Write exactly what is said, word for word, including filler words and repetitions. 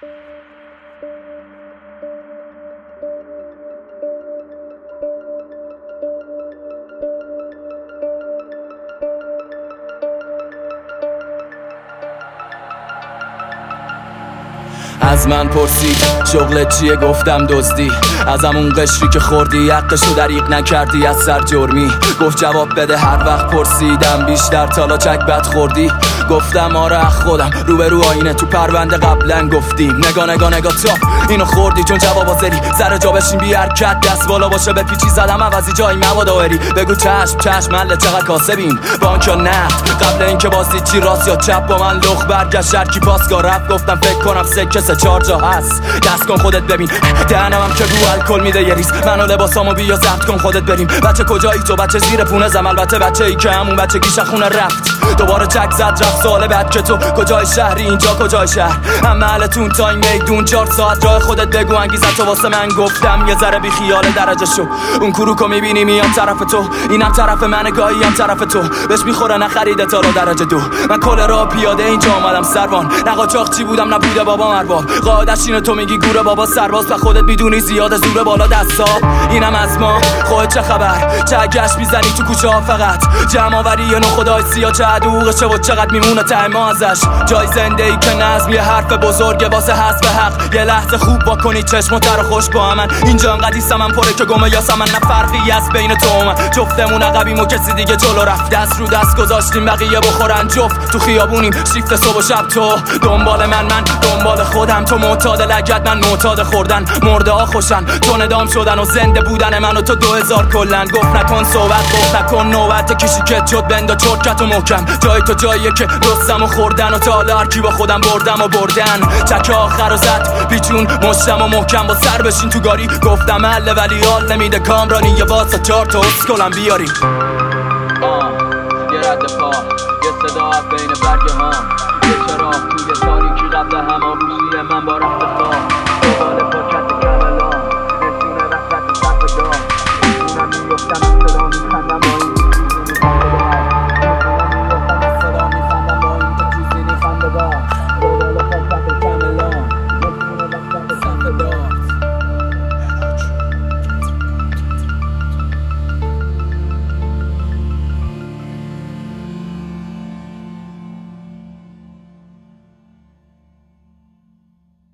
از من پرسید شغلت چیه؟ گفتم دزدی. ازم اون قشری که خوردی حقشو دریغ نکردی از سر جرمی. گفت جواب بده هر وقت پرسیدم بیشتر تالا چک بد خوردی. گفتم آره خودم رو به رو آینه تو پرونده قبلا گفتیم. نگاه نگاه نگاه تا اینو خوردی چون جواب زری سر جا بشین بی حرکت دست بالا باشه به پیچی زدم عوضی جایی مبادا بری. بگو چشم چشم مله چقدر کاسبیم بانک یا نفت قبل اینکه بازی چی راست یا چپ با من لخ برگشت هر کی پاسگاه رفت. گفتم فکر کنم سکه سه چهار جا هست دست کن خودت ببین دهنم هم که رو الکل میده یه ریز. منو لباسامو بیا ضبط کن خودت بریم. بچه کجایی تو؟ بچه زیر پونه زم. البته بچه ای که همون بچه گیش خونه رفت دوباره چک زد رفت سال بعد که تو کجای شهری اینجا کجای شهر هم محلتون تا این میدون چهار ساعت راه خودت بگو انگیزت تو واسه من. گفتم یه ذره بی خیال درجه شو اون کروکو میبینی میام طرف تو اینم طرف من گاهی هم طرف تو بهش میخوره نخریده تا رو درجه دو. من کل راه پیاده اینجا اومدم سروان نقاچاق چی بودم نبوده بابا مرباب قاعدش اینه تو میگی گوره بابا سرباز و خودت میدونی زیاد زور بالا دستا. اینم از ما خودت چه خبر چه گشت میزنی تو کوچه ها فقط جمع آوری یه نو خدای سیاه چه عدوغشه و چقدر میمونه ته ما ازش. جای زنده ای که نظم یه حرف بزرگه واسه حسب حق یه لحظه خوب واکنی چشم تر خوش با همن. اینجا انقدی سمن پره که گمه یا سمن نه فرقی از بین تو و من. جفتمون عقبیم و کسی دیگه جلو رفت دست رو دست گذاشتیم بقیه بخورن جفت تو خیابونیم شیفت صبح و شب. تو دنبال من من دنبال خودم تو معتاد لگد من معتاد خوردن. مرده ها خوشن تو ندام شدن و زنده بودن من و تو دو هزار کلن. گفت نکن صحبت گفت نکن نوبت کشی که شد بندا چرکت و محکم. جای تو جاییه که رستم و خوردن و تا حالا هرکی با خودم بردم و بردن. چک آخر و زد پیچون مشتم و محکم با سر بشین تو گاری. گفتم حله ولی حال نمیده کامرانی یه واسه چار تا اسکلم بیاری. آه یه رد پا یه صدا بین برگه ها یه چراغ توی تاریکی قبل همه گوشی من با رفت پا